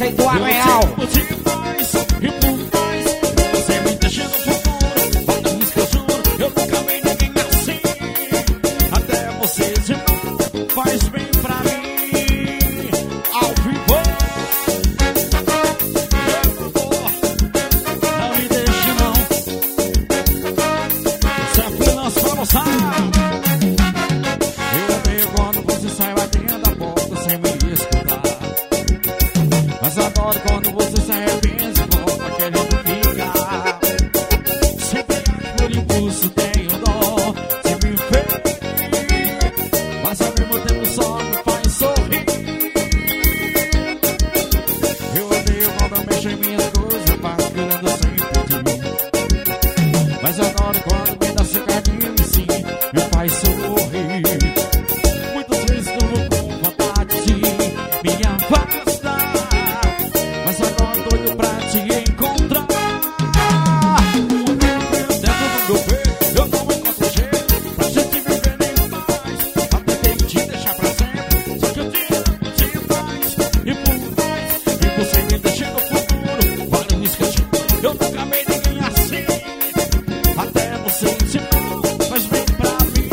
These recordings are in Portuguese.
Wesley do Arraial. Você me deixa no futuro, bota uns que eu juro, eu nunca vi ninguém assim. Até você de novo faz bem pra mim. Ao vivo, não me deixe não. Você é freelance pra você. Eu odeio quando você sai batendo a porta sem me escutar. Mas adoro quando você se arrepende e volta querendo ficar. Sempre acho por impulso, tenho dó de me ferir, mas ao mesmo tempo só me faz sorrir. Eu odeio quando mexo em minhas coisas, passo querendo sem pedir. Mas adoro quando me dá seu carinho e sim, me faz sorrir. Muitas vezes durmo com vontade de me afastar, mas agora doido pra te encontrar. Dentro do meu peito eu não encontro jeito pra gente viver nem mais. Até tentei te deixar pra sempre, só que eu te amo demais. E por mais, e você me deixa no futuro, vale um escantinho, eu nunca amei ninguém assim. Até você de novo faz bem pra mim.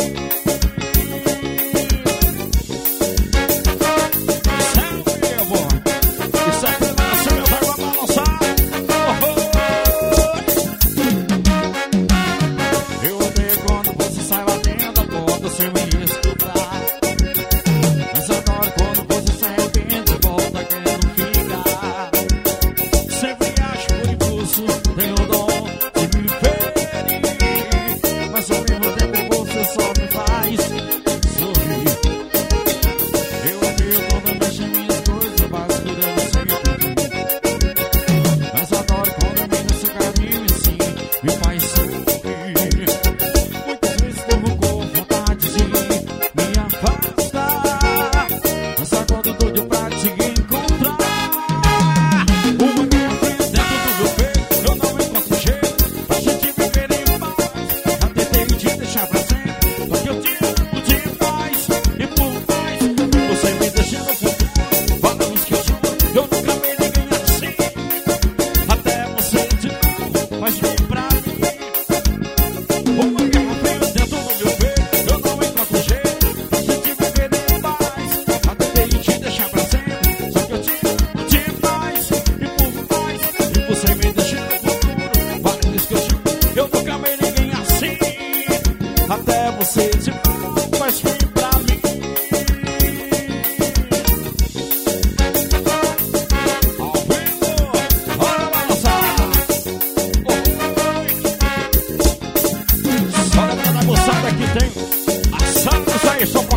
Isso é amor, isso é freelance, meu vai balançar. Eu odeio quando você sai batendo a porta sem me escutar. Mas adoro quando você se arrepende e volta querendo ficar. Sempre acho por impulso, tenho dó de me ferir, mas ao mesmo tempo você só me faz sorrir. Eu odeio quando mexo em minhas coisas, mas durando sem pedir. Mas adoro quando me dá seu carinho e sim, me faz sorrir. Muitas vezes durmo com vontade de me afastar, mas agora doido pra te encontrar. Uma minha frente dentro do meu peito, eu não encontro jeito pra gente viver em paz. Já tentei te deixar pra sempre, só que eu te amo demais. E por mais, você me deixa no futuro, fala uns que eu juro, eu nunca vi ninguém assim. Até você de novo faz bem pra mim. Uma guerra fria dentro do meu peito, eu não encontro jeito pra gente viver em paz. Já tentei te deixar pra sempre, só que eu te amo demais. E por mais, e você me deixa no futuro, vale isso que eu juro, eu nunca amei ninguém assim. Até você de novo faz bem pra mim. Ao vivo, bora balançar. Olha pra moçada que tem assado, isso aí, só pra